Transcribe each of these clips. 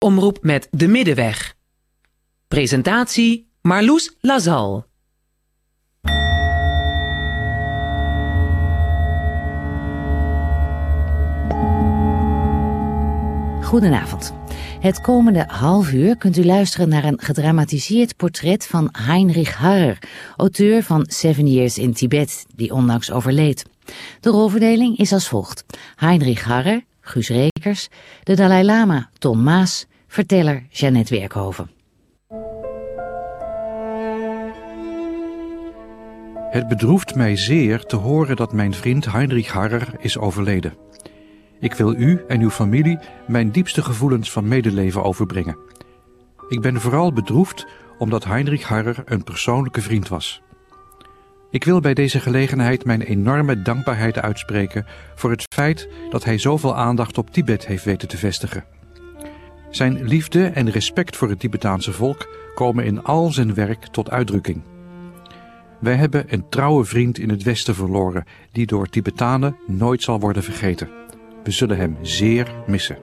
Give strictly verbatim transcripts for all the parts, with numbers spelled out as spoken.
Omroep met de Middenweg. Presentatie Marloes Lazal. Goedenavond. Het komende half uur kunt u luisteren naar een gedramatiseerd portret van Heinrich Harrer, auteur van Seven Years in Tibet, die onlangs overleed. De rolverdeling is als volgt: Heinrich Harrer, Guus Rekers, de Dalai Lama, Ton Maas, verteller Jeannette Werkhoven. Het bedroeft mij zeer te horen dat mijn vriend Heinrich Harrer is overleden. Ik wil u en uw familie mijn diepste gevoelens van medeleven overbrengen. Ik ben vooral bedroefd omdat Heinrich Harrer een persoonlijke vriend was. Ik wil bij deze gelegenheid mijn enorme dankbaarheid uitspreken voor het feit dat hij zoveel aandacht op Tibet heeft weten te vestigen. Zijn liefde en respect voor het Tibetaanse volk komen in al zijn werk tot uitdrukking. Wij hebben een trouwe vriend in het Westen verloren die door Tibetanen nooit zal worden vergeten. We zullen hem zeer missen.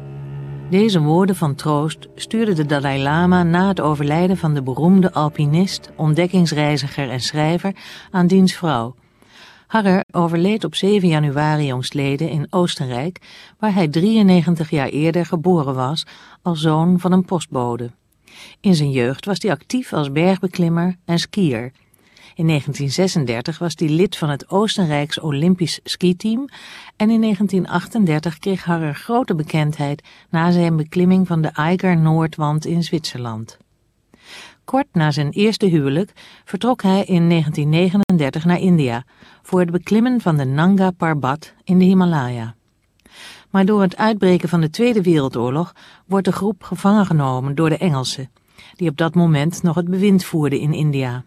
Deze woorden van troost stuurde de Dalai Lama na het overlijden van de beroemde alpinist, ontdekkingsreiziger en schrijver aan diens vrouw. Harrer overleed op zeven januari jongstleden in Oostenrijk, waar hij drieënnegentig jaar eerder geboren was als zoon van een postbode. In zijn jeugd was hij actief als bergbeklimmer en skier. In negentien zesendertig was hij lid van het Oostenrijks Olympisch skiteam en in negentien achtendertig kreeg Harrer grote bekendheid na zijn beklimming van de Eiger Noordwand in Zwitserland. Kort na zijn eerste huwelijk vertrok hij in negentien negenendertig naar India voor het beklimmen van de Nanga Parbat in de Himalaya. Maar door het uitbreken van de Tweede Wereldoorlog wordt de groep gevangen genomen door de Engelsen, die op dat moment nog het bewind voerden in India.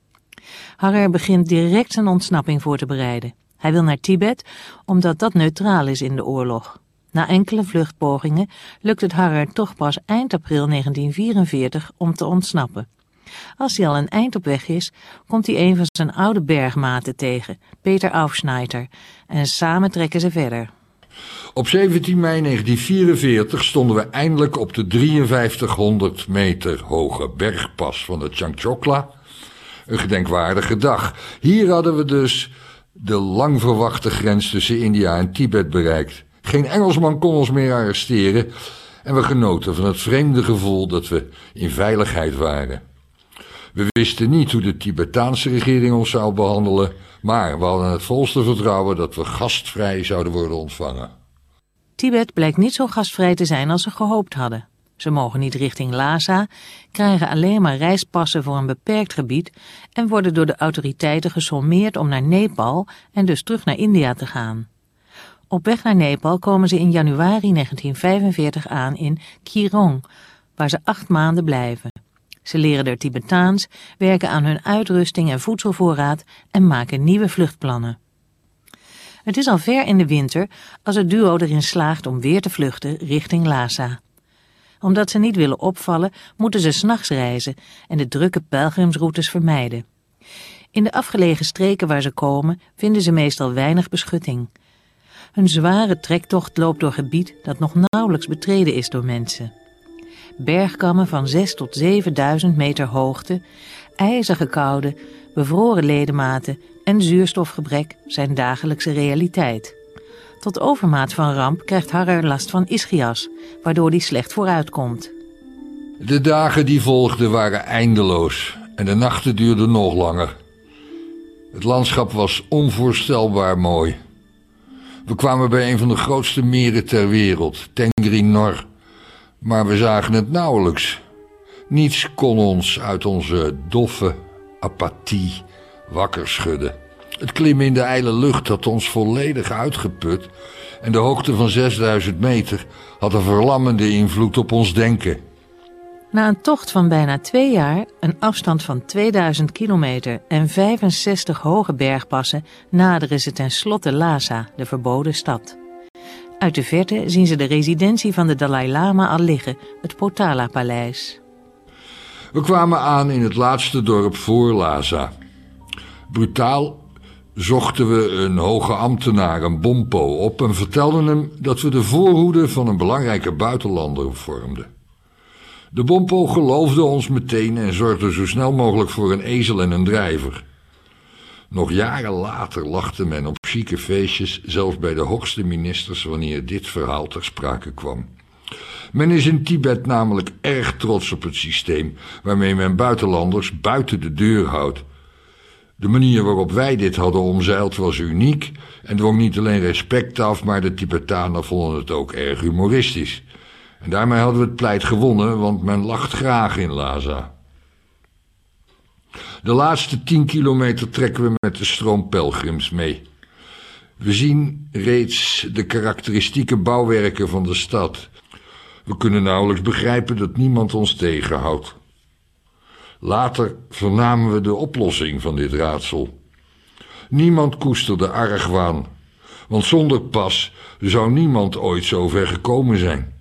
Harrer begint direct zijn ontsnapping voor te bereiden. Hij wil naar Tibet, omdat dat neutraal is in de oorlog. Na enkele vluchtpogingen lukt het Harrer toch pas eind april negentien vierenveertig om te ontsnappen. Als hij al een eind op weg is, komt hij een van zijn oude bergmaten tegen, Peter Aufschneider, en samen trekken ze verder. Op zeventien mei negentien vierenveertig stonden we eindelijk op de drieënvijftighonderd meter hoge bergpas van de Changchokla. Een gedenkwaardige dag. Hier hadden we dus de lang verwachte grens tussen India en Tibet bereikt. Geen Engelsman kon ons meer arresteren en we genoten van het vreemde gevoel dat we in veiligheid waren. We wisten niet hoe de Tibetaanse regering ons zou behandelen, maar we hadden het volste vertrouwen dat we gastvrij zouden worden ontvangen. Tibet blijkt niet zo gastvrij te zijn als ze gehoopt hadden. Ze mogen niet richting Lhasa, krijgen alleen maar reispassen voor een beperkt gebied en worden door de autoriteiten gesommeerd om naar Nepal en dus terug naar India te gaan. Op weg naar Nepal komen ze in januari negentien vijfenveertig aan in Kirong, waar ze acht maanden blijven. Ze leren er Tibetaans, werken aan hun uitrusting en voedselvoorraad en maken nieuwe vluchtplannen. Het is al ver in de winter als het duo erin slaagt om weer te vluchten richting Lhasa. Omdat ze niet willen opvallen, moeten ze 's nachts reizen en de drukke pelgrimsroutes vermijden. In de afgelegen streken waar ze komen, vinden ze meestal weinig beschutting. Hun zware trektocht loopt door gebied dat nog nauwelijks betreden is door mensen. Bergkammen van zes tot zevenduizend meter hoogte, ijzige koude, bevroren ledematen en zuurstofgebrek zijn dagelijkse realiteit. Tot overmaat van ramp krijgt Harrer last van ischias, waardoor hij slecht vooruitkomt. De dagen die volgden waren eindeloos en de nachten duurden nog langer. Het landschap was onvoorstelbaar mooi. We kwamen bij een van de grootste meren ter wereld, Tengri Nor, maar we zagen het nauwelijks. Niets kon ons uit onze doffe apathie wakker schudden. Het klimmen in de ijle lucht had ons volledig uitgeput en de hoogte van zesduizend meter had een verlammende invloed op ons denken. Na een tocht van bijna twee jaar, een afstand van tweeduizend kilometer en vijfenzestig hoge bergpassen, naderen ze tenslotte Lhasa, de verboden stad. Uit de verte zien ze de residentie van de Dalai Lama al liggen, het Potala-paleis. We kwamen aan in het laatste dorp voor Lhasa. Brutaal zochten we een hoge ambtenaar, een Bompo, op en vertelden hem dat we de voorhoede van een belangrijke buitenlander vormden. De Bompo geloofde ons meteen en zorgde zo snel mogelijk voor een ezel en een drijver. Nog jaren later lachte men op chique feestjes, zelfs bij de hoogste ministers, wanneer dit verhaal ter sprake kwam. Men is in Tibet namelijk erg trots op het systeem waarmee men buitenlanders buiten de deur houdt. De manier waarop wij dit hadden omzeild was uniek en dwong niet alleen respect af, maar de Tibetanen vonden het ook erg humoristisch. En daarmee hadden we het pleit gewonnen, want men lacht graag in Lhasa. De laatste tien kilometer trekken we met de stroom pelgrims mee. We zien reeds de karakteristieke bouwwerken van de stad. We kunnen nauwelijks begrijpen dat niemand ons tegenhoudt. Later vernamen we de oplossing van dit raadsel. Niemand koesterde argwaan, want zonder pas zou niemand ooit zo ver gekomen zijn.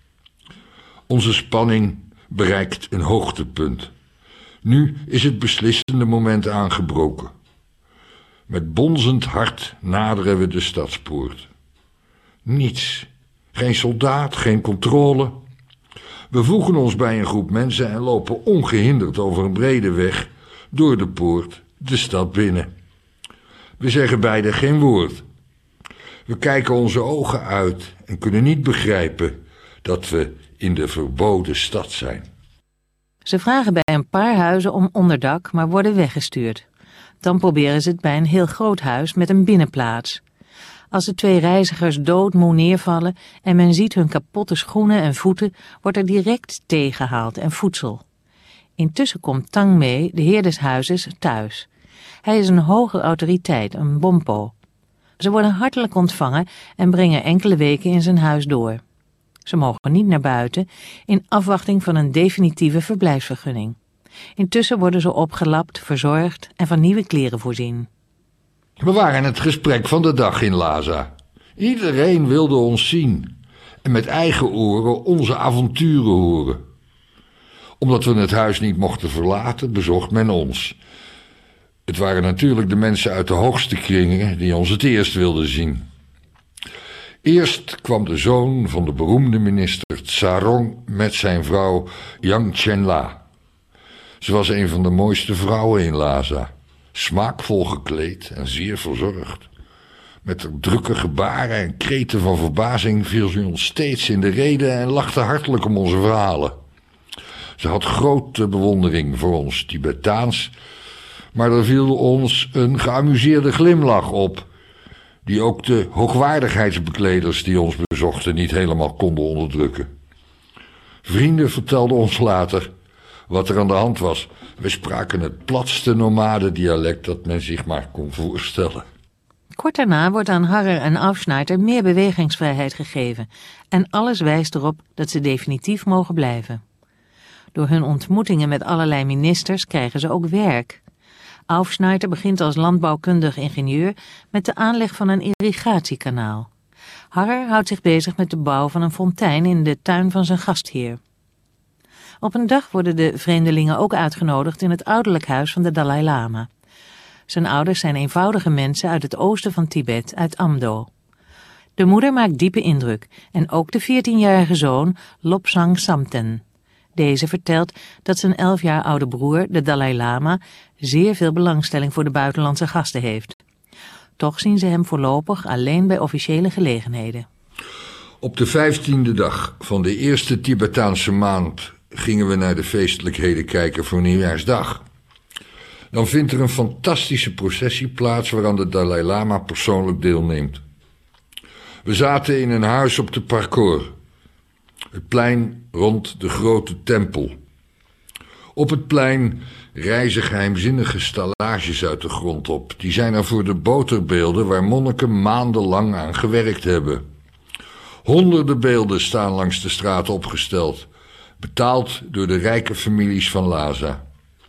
Onze spanning bereikt een hoogtepunt. Nu is het beslissende moment aangebroken. Met bonzend hart naderen we de stadspoort. Niets, geen soldaat, geen controle. We voegen ons bij een groep mensen en lopen ongehinderd over een brede weg door de poort de stad binnen. We zeggen beiden geen woord. We kijken onze ogen uit en kunnen niet begrijpen dat we in de verboden stad zijn. Ze vragen bij een paar huizen om onderdak, maar worden weggestuurd. Dan proberen ze het bij een heel groot huis met een binnenplaats. Als de twee reizigers doodmoe neervallen en men ziet hun kapotte schoenen en voeten, wordt er direct thee gehaald en voedsel. Intussen komt Tang mee, de heer des huizes, thuis. Hij is een hoge autoriteit, een Bompo. Ze worden hartelijk ontvangen en brengen enkele weken in zijn huis door. Ze mogen niet naar buiten, in afwachting van een definitieve verblijfsvergunning. Intussen worden ze opgelapt, verzorgd en van nieuwe kleren voorzien. We waren het gesprek van de dag in Lhasa. Iedereen wilde ons zien en met eigen oren onze avonturen horen. Omdat we het huis niet mochten verlaten, bezocht men ons. Het waren natuurlijk de mensen uit de hoogste kringen die ons het eerst wilden zien. Eerst kwam de zoon van de beroemde minister Tsarong met zijn vrouw Yang Chenla. Ze was een van de mooiste vrouwen in Lhasa, smaakvol gekleed en zeer verzorgd. Met haar drukke gebaren en kreten van verbazing viel ze ons steeds in de rede en lachte hartelijk om onze verhalen. Ze had grote bewondering voor ons Tibetaans, maar er viel ons een geamuseerde glimlach op, die ook de hoogwaardigheidsbekleders die ons bezochten niet helemaal konden onderdrukken. Vrienden vertelden ons later wat er aan de hand was. We spraken het platste nomadendialect dat men zich maar kon voorstellen. Kort daarna wordt aan Harrer en Aufschneider meer bewegingsvrijheid gegeven en alles wijst erop dat ze definitief mogen blijven. Door hun ontmoetingen met allerlei ministers krijgen ze ook werk. Aufschneider begint als landbouwkundig ingenieur met de aanleg van een irrigatiekanaal. Harrer houdt zich bezig met de bouw van een fontein in de tuin van zijn gastheer. Op een dag worden de vreemdelingen ook uitgenodigd in het ouderlijk huis van de Dalai Lama. Zijn ouders zijn eenvoudige mensen uit het oosten van Tibet, uit Amdo. De moeder maakt diepe indruk en ook de veertienjarige zoon Lobsang Samten. Deze vertelt dat zijn elf jaar oude broer, de Dalai Lama, zeer veel belangstelling voor de buitenlandse gasten heeft. Toch zien ze hem voorlopig alleen bij officiële gelegenheden. Op de vijftiende dag van de eerste Tibetaanse maand gingen we naar de feestelijkheden kijken voor Nieuwjaarsdag. Dan vindt er een fantastische processie plaats waaraan de Dalai Lama persoonlijk deelneemt. We zaten in een huis op de parcours, het plein rond de grote tempel. Op het plein rijzen geheimzinnige stallages uit de grond op. Die zijn er voor de boterbeelden waar monniken maandenlang aan gewerkt hebben. Honderden beelden staan langs de straat opgesteld, betaald door de rijke families van Lhasa.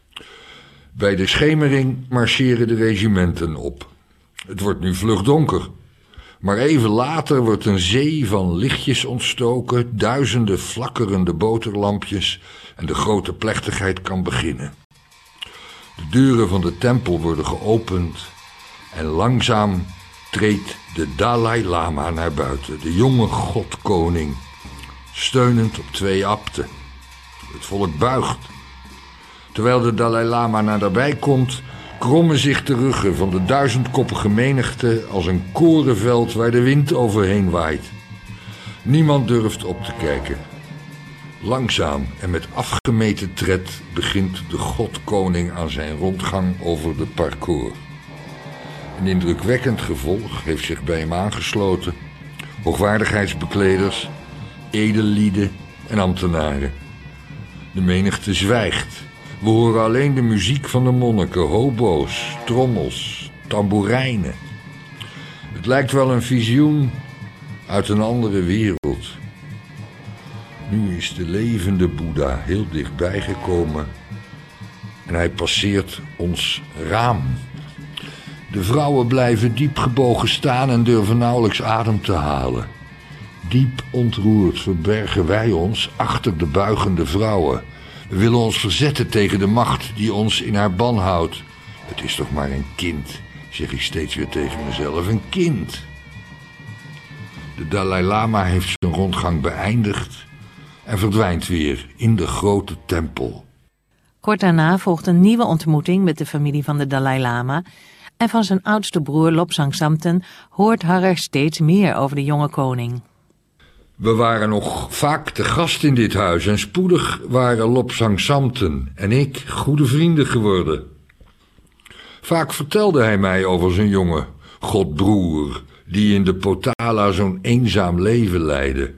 Bij de schemering marcheren de regimenten op. Het wordt nu vlug donker. Maar even later wordt een zee van lichtjes ontstoken, duizenden flakkerende boterlampjes en de grote plechtigheid kan beginnen. De deuren van de tempel worden geopend en langzaam treedt de Dalai Lama naar buiten, de jonge godkoning, steunend op twee abten. Het volk buigt. Terwijl de Dalai Lama naderbij komt, krommen zich de ruggen van de duizendkoppige menigte als een korenveld waar de wind overheen waait. Niemand durft op te kijken. Langzaam en met afgemeten tred begint de godkoning aan zijn rondgang over de parcours. Een indrukwekkend gevolg heeft zich bij hem aangesloten. Hoogwaardigheidsbekleders, edellieden en ambtenaren. De menigte zwijgt. We horen alleen de muziek van de monniken, hobo's, trommels, tamboerijnen. Het lijkt wel een visioen uit een andere wereld. Nu is de levende Boeddha heel dichtbij gekomen en hij passeert ons raam. De vrouwen blijven diep gebogen staan en durven nauwelijks adem te halen. Diep ontroerd verbergen wij ons achter de buigende vrouwen. We willen ons verzetten tegen de macht die ons in haar ban houdt. Het is toch maar een kind, zeg ik steeds weer tegen mezelf, een kind. De Dalai Lama heeft zijn rondgang beëindigd en verdwijnt weer in de grote tempel. Kort daarna volgt een nieuwe ontmoeting met de familie van de Dalai Lama en van zijn oudste broer Lobsang Samten hoort Harrer steeds meer over de jonge koning. We waren nog vaak te gast in dit huis en spoedig waren Lobsang Samten en ik goede vrienden geworden. Vaak vertelde hij mij over zijn jonge godbroer die in de Potala zo'n eenzaam leven leidde.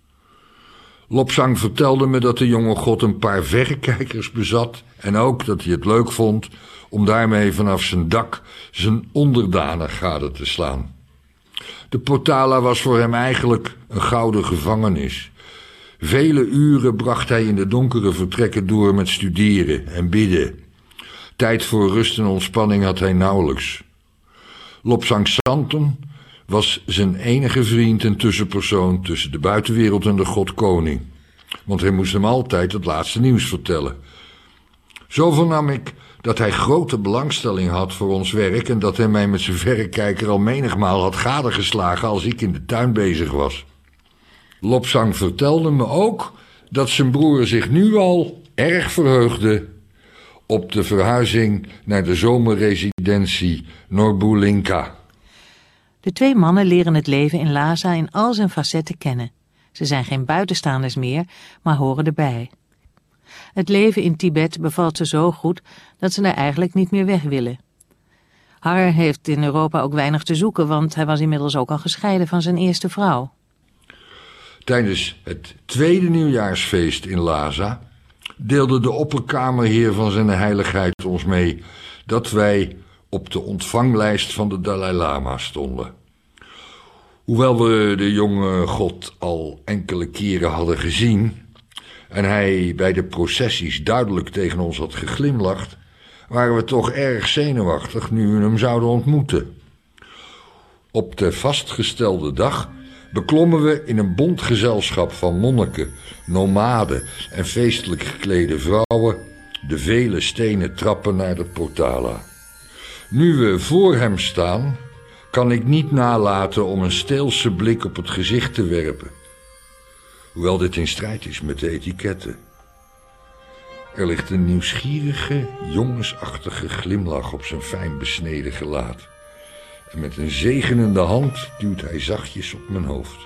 Lobsang vertelde me dat de jonge god een paar verrekijkers bezat en ook dat hij het leuk vond om daarmee vanaf zijn dak zijn onderdanen gade te slaan. De Potala was voor hem eigenlijk een gouden gevangenis. Vele uren bracht hij in de donkere vertrekken door met studeren en bidden. Tijd voor rust en ontspanning had hij nauwelijks. Lobsang Samten was zijn enige vriend en tussenpersoon tussen de buitenwereld en de godkoning. Want hij moest hem altijd het laatste nieuws vertellen. Zo vernam ik dat hij grote belangstelling had voor ons werk en dat hij mij met zijn verrekijker al menigmaal had gadegeslagen als ik in de tuin bezig was. Lobsang vertelde me ook dat zijn broer zich nu al erg verheugde op de verhuizing naar de zomerresidentie Norbulinka. De twee mannen leren het leven in Lhasa in al zijn facetten kennen. Ze zijn geen buitenstaanders meer, maar horen erbij. Het leven in Tibet bevalt ze zo goed dat ze er eigenlijk niet meer weg willen. Harrer heeft in Europa ook weinig te zoeken, want hij was inmiddels ook al gescheiden van zijn eerste vrouw. Tijdens het tweede nieuwjaarsfeest in Lhasa deelde de opperkamerheer van zijn heiligheid ons mee dat wij op de ontvanglijst van de Dalai Lama stonden. Hoewel we de jonge god al enkele keren hadden gezien en hij bij de processies duidelijk tegen ons had geglimlacht, waren we toch erg zenuwachtig nu we hem zouden ontmoeten. Op de vastgestelde dag beklommen we in een bont gezelschap van monniken, nomaden en feestelijk geklede vrouwen de vele stenen trappen naar de Potala. Nu we voor hem staan, kan ik niet nalaten om een steelse blik op het gezicht te werpen. Hoewel dit in strijd is met de etiketten. Er ligt een nieuwsgierige, jongensachtige glimlach op zijn fijn besneden gelaat. En met een zegenende hand duwt hij zachtjes op mijn hoofd.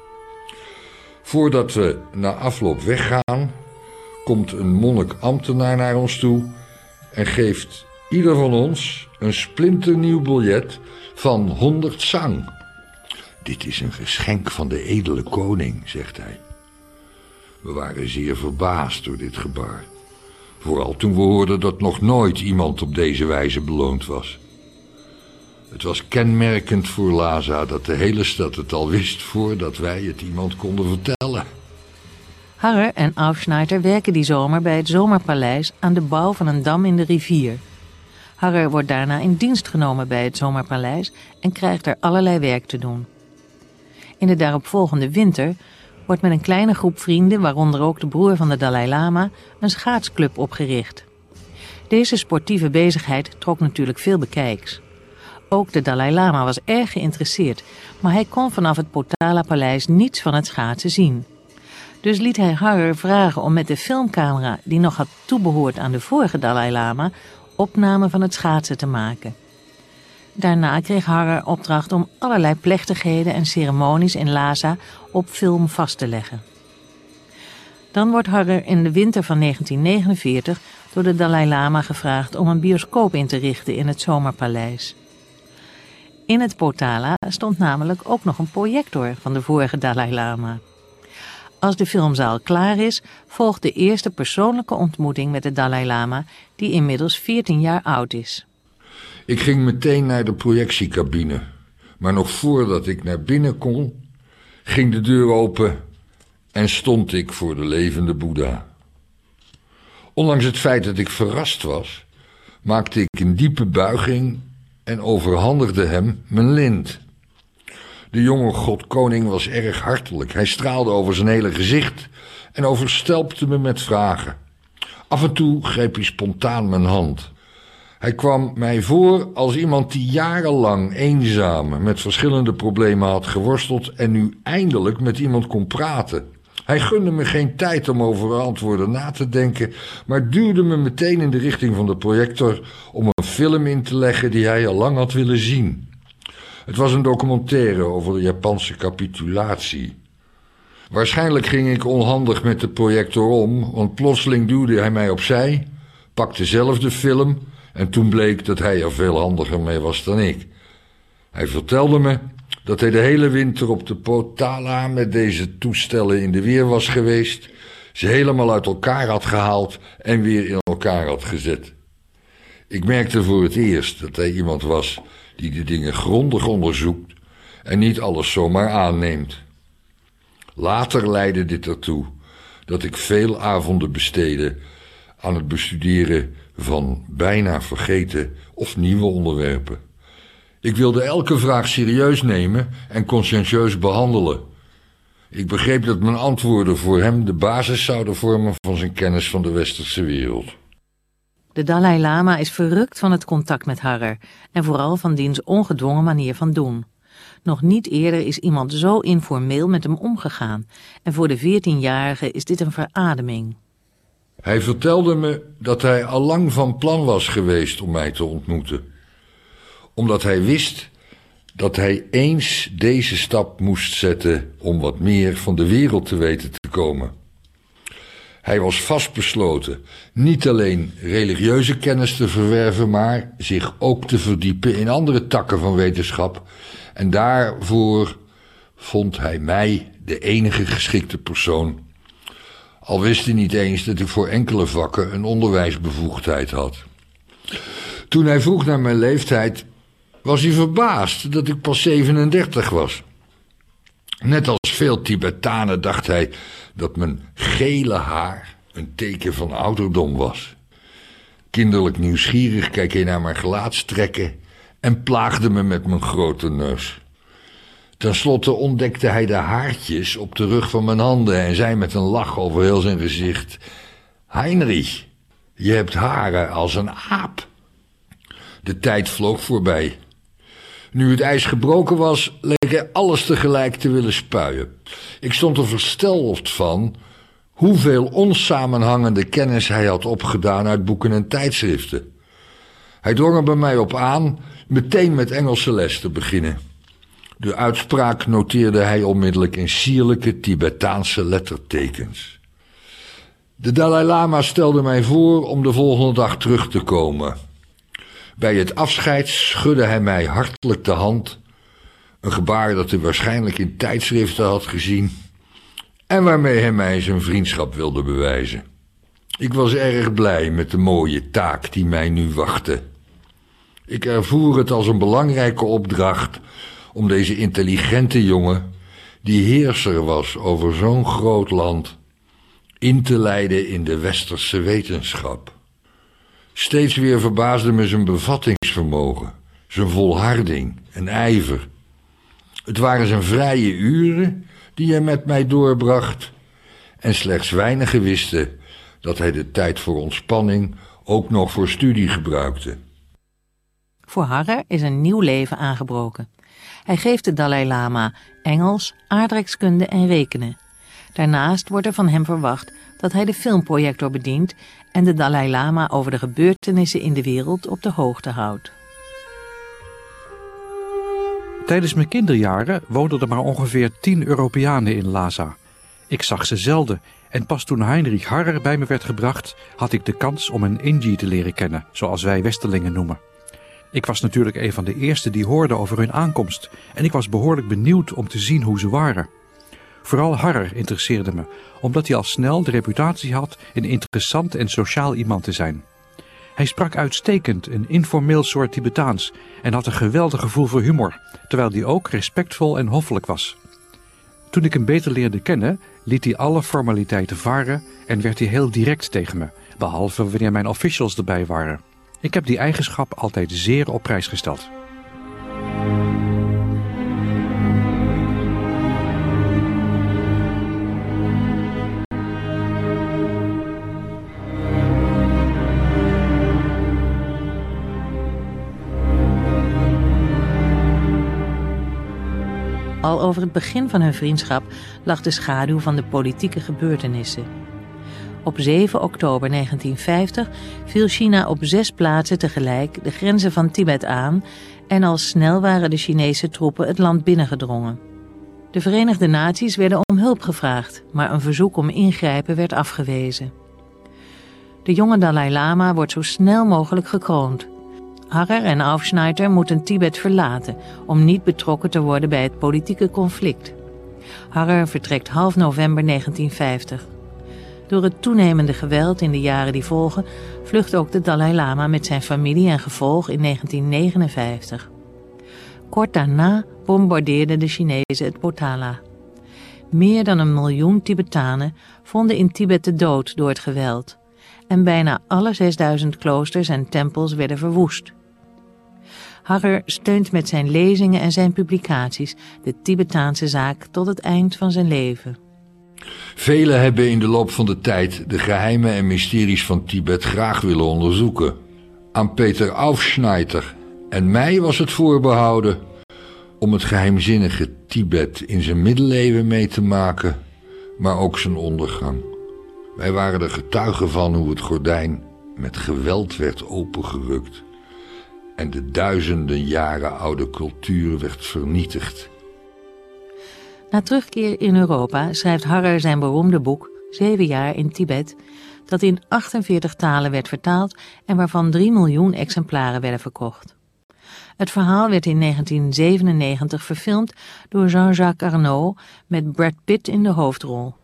Voordat we na afloop weggaan, komt een monnik-ambtenaar naar ons toe en geeft ieder van ons een splinternieuw biljet van honderd sang. Dit is een geschenk van de edele koning, zegt hij. We waren zeer verbaasd door dit gebaar. Vooral toen we hoorden dat nog nooit iemand op deze wijze beloond was. Het was kenmerkend voor Lhasa dat de hele stad het al wist voordat wij het iemand konden vertellen. Harrer en Aufschneider werken die zomer bij het Zomerpaleis aan de bouw van een dam in de rivier. Harrer wordt daarna in dienst genomen bij het Zomerpaleis en krijgt er allerlei werk te doen. In de daaropvolgende winter wordt met een kleine groep vrienden, waaronder ook de broer van de Dalai Lama, een schaatsclub opgericht. Deze sportieve bezigheid trok natuurlijk veel bekijks. Ook de Dalai Lama was erg geïnteresseerd, maar hij kon vanaf het Potala-paleis niets van het schaatsen zien. Dus liet hij Harrer vragen om met de filmcamera, die nog had toebehoord aan de vorige Dalai Lama, opnamen van het schaatsen te maken. Daarna kreeg Harrer opdracht om allerlei plechtigheden en ceremonies in Lhasa op film vast te leggen. Dan wordt Harrer in de winter van negentien negenenveertig door de Dalai Lama gevraagd om een bioscoop in te richten in het Zomerpaleis. In het Potala stond namelijk ook nog een projector van de vorige Dalai Lama. Als de filmzaal klaar is, volgt de eerste persoonlijke ontmoeting met de Dalai Lama, die inmiddels veertien jaar oud is. Ik ging meteen naar de projectiecabine, maar nog voordat ik naar binnen kon, ging de deur open en stond ik voor de levende Boeddha. Ondanks het feit dat ik verrast was, maakte ik een diepe buiging en overhandigde hem mijn lint. De jonge godkoning was erg hartelijk. Hij straalde over zijn hele gezicht en overstelpte me met vragen. Af en toe greep hij spontaan mijn hand. Hij kwam mij voor als iemand die jarenlang eenzaam met verschillende problemen had geworsteld en nu eindelijk met iemand kon praten. Hij gunde me geen tijd om over antwoorden na te denken, maar duwde me meteen in de richting van de projector om een film in te leggen die hij al lang had willen zien. Het was een documentaire over de Japanse capitulatie. Waarschijnlijk ging ik onhandig met de projector om, want plotseling duwde hij mij opzij, pakte zelf de film en toen bleek dat hij er veel handiger mee was dan ik. Hij vertelde me dat hij de hele winter op de Potala met deze toestellen in de weer was geweest, ze helemaal uit elkaar had gehaald en weer in elkaar had gezet. Ik merkte voor het eerst dat hij iemand was die de dingen grondig onderzoekt en niet alles zomaar aanneemt. Later leidde dit ertoe dat ik veel avonden besteedde aan het bestuderen van bijna vergeten of nieuwe onderwerpen. Ik wilde elke vraag serieus nemen en conscientieus behandelen. Ik begreep dat mijn antwoorden voor hem de basis zouden vormen van zijn kennis van de westerse wereld. De Dalai Lama is verrukt van het contact met Harrer en vooral van diens ongedwongen manier van doen. Nog niet eerder is iemand zo informeel met hem omgegaan en voor de veertienjarige is dit een verademing. Hij vertelde me dat hij al lang van plan was geweest om mij te ontmoeten. Omdat hij wist dat hij eens deze stap moest zetten om wat meer van de wereld te weten te komen. Hij was vastbesloten niet alleen religieuze kennis te verwerven, maar zich ook te verdiepen in andere takken van wetenschap. En daarvoor vond hij mij de enige geschikte persoon. Al wist hij niet eens dat ik voor enkele vakken een onderwijsbevoegdheid had. Toen hij vroeg naar mijn leeftijd, was hij verbaasd dat ik pas zevenendertig was. Net als veel Tibetanen dacht hij dat mijn gele haar een teken van ouderdom was. Kinderlijk nieuwsgierig keek hij naar mijn gelaatstrekken en plaagde me met mijn grote neus. Ten slotte ontdekte hij de haartjes op de rug van mijn handen en zei met een lach over heel zijn gezicht: Heinrich, je hebt haren als een aap. De tijd vloog voorbij. Nu het ijs gebroken was, leek hij alles tegelijk te willen spuien. Ik stond er versteld van hoeveel onsamenhangende kennis hij had opgedaan uit boeken en tijdschriften. Hij drong er bij mij op aan meteen met Engelse les te beginnen. De uitspraak noteerde hij onmiddellijk in sierlijke Tibetaanse lettertekens. De Dalai Lama stelde mij voor om de volgende dag terug te komen. Bij het afscheid schudde hij mij hartelijk de hand, een gebaar dat hij waarschijnlijk in tijdschriften had gezien en waarmee hij mij zijn vriendschap wilde bewijzen. Ik was erg blij met de mooie taak die mij nu wachtte. Ik ervoer het als een belangrijke opdracht om deze intelligente jongen, die heerser was over zo'n groot land, in te leiden in de westerse wetenschap. Steeds weer verbaasde me zijn bevattingsvermogen, zijn volharding en ijver. Het waren zijn vrije uren die hij met mij doorbracht en slechts weinigen wisten dat hij de tijd voor ontspanning ook nog voor studie gebruikte. Voor Harrer is een nieuw leven aangebroken. Hij geeft de Dalai Lama Engels, aardrijkskunde en rekenen. Daarnaast wordt er van hem verwacht dat hij de filmprojector bedient en de Dalai Lama over de gebeurtenissen in de wereld op de hoogte houdt. Tijdens mijn kinderjaren woonden er maar ongeveer tien Europeanen in Lhasa. Ik zag ze zelden en pas toen Heinrich Harrer bij me werd gebracht, had ik de kans om een Inji te leren kennen, zoals wij Westerlingen noemen. Ik was natuurlijk een van de eerste die hoorden over hun aankomst en ik was behoorlijk benieuwd om te zien hoe ze waren. Vooral Harrer interesseerde me, omdat hij al snel de reputatie had een interessant en sociaal iemand te zijn. Hij sprak uitstekend een informeel soort Tibetaans en had een geweldig gevoel voor humor, terwijl hij ook respectvol en hoffelijk was. Toen ik hem beter leerde kennen, liet hij alle formaliteiten varen en werd hij heel direct tegen me, behalve wanneer mijn officials erbij waren. Ik heb die eigenschap altijd zeer op prijs gesteld. Al over het begin van hun vriendschap lag de schaduw van de politieke gebeurtenissen. Op zeven oktober negentienvijftig viel China op zes plaatsen tegelijk de grenzen van Tibet aan en al snel waren de Chinese troepen het land binnengedrongen. De Verenigde Naties werden om hulp gevraagd, maar een verzoek om ingrijpen werd afgewezen. De jonge Dalai Lama wordt zo snel mogelijk gekroond. Harrer en Aufschneider moeten Tibet verlaten om niet betrokken te worden bij het politieke conflict. Harrer vertrekt half november negentienvijftig. Door het toenemende geweld in de jaren die volgen vlucht ook de Dalai Lama met zijn familie en gevolg in negentien negenenvijftig. Kort daarna bombardeerden de Chinezen het Potala. Meer dan een miljoen Tibetanen vonden in Tibet de dood door het geweld en bijna alle zesduizend kloosters en tempels werden verwoest. Harrer steunt met zijn lezingen en zijn publicaties de Tibetaanse zaak tot het eind van zijn leven. Velen hebben in de loop van de tijd de geheimen en mysteries van Tibet graag willen onderzoeken. Aan Peter Aufschneider en mij was het voorbehouden om het geheimzinnige Tibet in zijn middeleeuwen mee te maken, maar ook zijn ondergang. Wij waren er getuigen van hoe het gordijn met geweld werd opengerukt en de duizenden jaren oude cultuur werd vernietigd. Na terugkeer in Europa schrijft Harrer zijn beroemde boek Zeven jaar in Tibet, dat in achtenveertig talen werd vertaald en waarvan drie miljoen exemplaren werden verkocht. Het verhaal werd in negentien zevenennegentig verfilmd door Jean-Jacques Arnaud met Brad Pitt in de hoofdrol.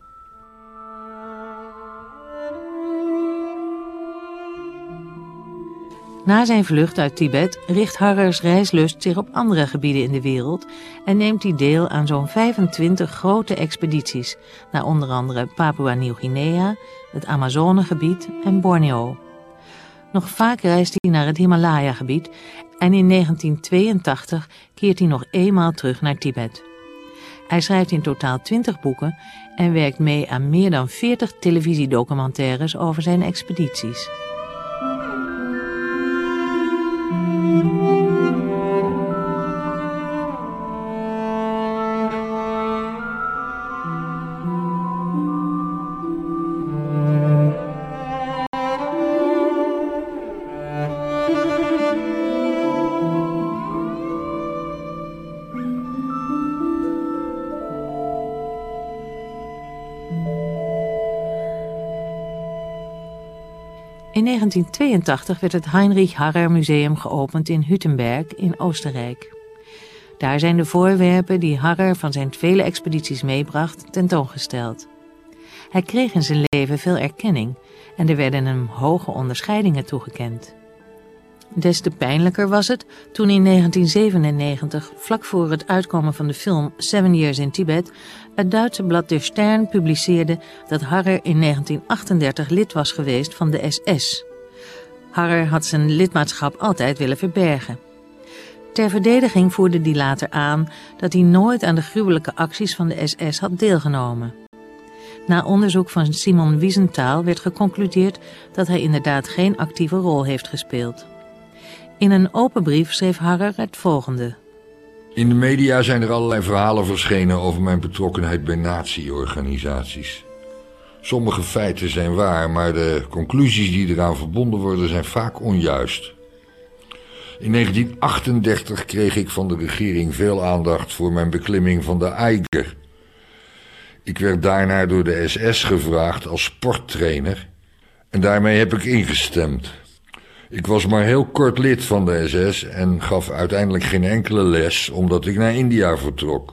Na zijn vlucht uit Tibet richt Harrers reislust zich op andere gebieden in de wereld en neemt hij deel aan zo'n vijfentwintig grote expedities naar onder andere Papua-Nieuw-Guinea, het Amazonegebied en Borneo. Nog vaak reist hij naar het Himalaya-gebied en in negentien tweeëntachtig keert hij nog eenmaal terug naar Tibet. Hij schrijft in totaal twintig boeken en werkt mee aan meer dan veertig televisiedocumentaires over zijn expedities. In negentien tweeëntachtig werd het Heinrich Harrer Museum geopend in Hüttenberg in Oostenrijk. Daar zijn de voorwerpen die Harrer van zijn vele expedities meebracht tentoongesteld. Hij kreeg in zijn leven veel erkenning en er werden hem hoge onderscheidingen toegekend. Des te pijnlijker was het toen in negentien zevenennegentig, vlak voor het uitkomen van de film Seven Years in Tibet, het Duitse blad Der Stern publiceerde dat Harrer in negentien achtendertig lid was geweest van de S S. Harrer had zijn lidmaatschap altijd willen verbergen. Ter verdediging voerde hij later aan dat hij nooit aan de gruwelijke acties van de S S had deelgenomen. Na onderzoek van Simon Wiesenthal werd geconcludeerd dat hij inderdaad geen actieve rol heeft gespeeld. In een open brief schreef Harrer het volgende. In de media zijn er allerlei verhalen verschenen over mijn betrokkenheid bij nazi-organisaties. Sommige feiten zijn waar, maar de conclusies die eraan verbonden worden zijn vaak onjuist. In negentien achtendertig kreeg ik van de regering veel aandacht voor mijn beklimming van de Eiger. Ik werd daarna door de S S gevraagd als sporttrainer en daarmee heb ik ingestemd. Ik was maar heel kort lid van de S S en gaf uiteindelijk geen enkele les omdat ik naar India vertrok.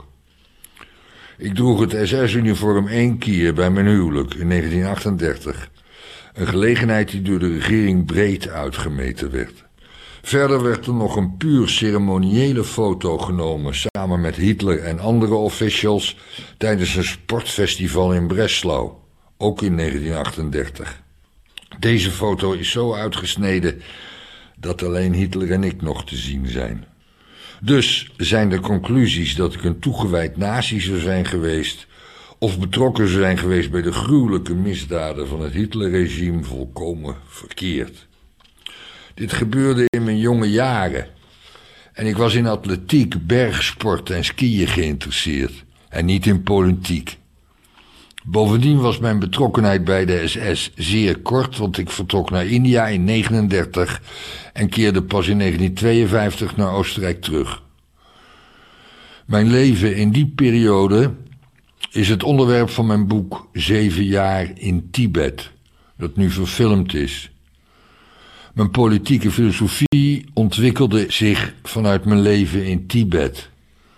Ik droeg het S S-uniform één keer bij mijn huwelijk in negentien achtendertig. Een gelegenheid die door de regering breed uitgemeten werd. Verder werd er nog een puur ceremoniële foto genomen samen met Hitler en andere officials tijdens een sportfestival in Breslau, ook in negentien achtendertig. Deze foto is zo uitgesneden dat alleen Hitler en ik nog te zien zijn. Dus zijn de conclusies dat ik een toegewijd nazi zou zijn geweest of betrokken zou zijn geweest bij de gruwelijke misdaden van het Hitlerregime volkomen verkeerd. Dit gebeurde in mijn jonge jaren en ik was in atletiek, bergsport en skiën geïnteresseerd en niet in politiek. Bovendien was mijn betrokkenheid bij de S S zeer kort, want ik vertrok naar India in negentien negenendertig en keerde pas in negentien tweeënvijftig naar Oostenrijk terug. Mijn leven in die periode is het onderwerp van mijn boek Zeven jaar in Tibet, dat nu verfilmd is. Mijn politieke filosofie ontwikkelde zich vanuit mijn leven in Tibet.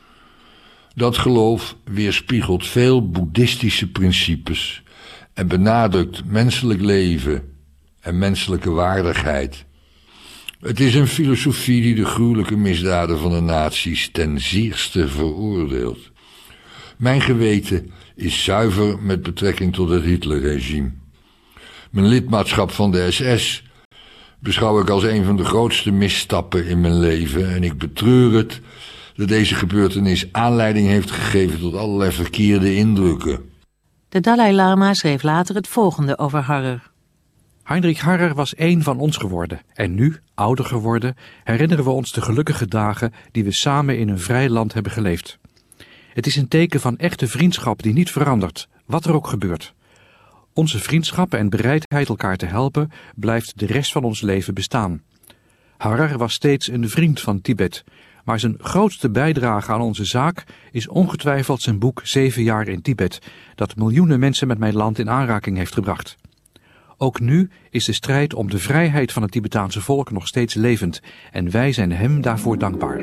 Dat geloof weerspiegelt veel boeddhistische principes en benadrukt menselijk leven en menselijke waardigheid. Het is een filosofie die de gruwelijke misdaden van de nazi's ten zeerste veroordeelt. Mijn geweten is zuiver met betrekking tot het Hitlerregime. Mijn lidmaatschap van de S S beschouw ik als een van de grootste misstappen in mijn leven en ik betreur het dat deze gebeurtenis aanleiding heeft gegeven tot allerlei verkeerde indrukken. De Dalai Lama schreef later het volgende over Harrer. Heinrich Harrer was één van ons geworden en nu, ouder geworden, herinneren we ons de gelukkige dagen die we samen in een vrij land hebben geleefd. Het is een teken van echte vriendschap die niet verandert, wat er ook gebeurt. Onze vriendschap en bereidheid elkaar te helpen blijft de rest van ons leven bestaan. Harrer was steeds een vriend van Tibet, maar zijn grootste bijdrage aan onze zaak is ongetwijfeld zijn boek Zeven jaar in Tibet, dat miljoenen mensen met mijn land in aanraking heeft gebracht. Ook nu is de strijd om de vrijheid van het Tibetaanse volk nog steeds levend en wij zijn hem daarvoor dankbaar.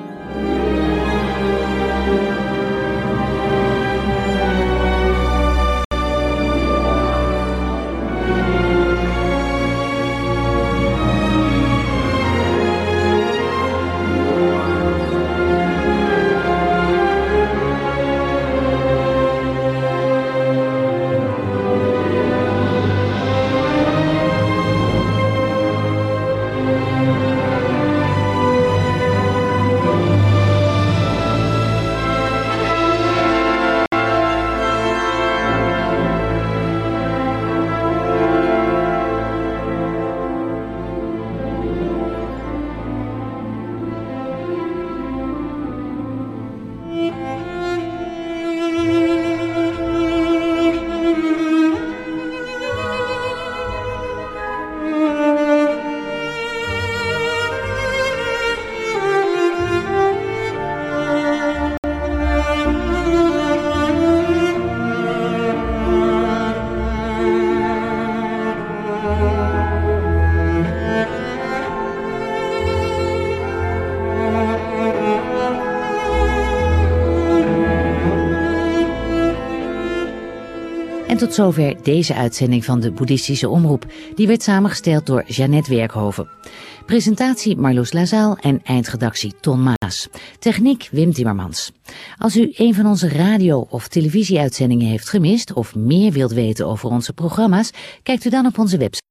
En tot zover deze uitzending van de Boeddhistische Omroep. Die werd samengesteld door Jeannette Werkhoven. Presentatie Marloes Lazaal en eindredactie Ton Maas. Techniek Wim Timmermans. Als u een van onze radio- of televisieuitzendingen heeft gemist of meer wilt weten over onze programma's, kijkt u dan op onze website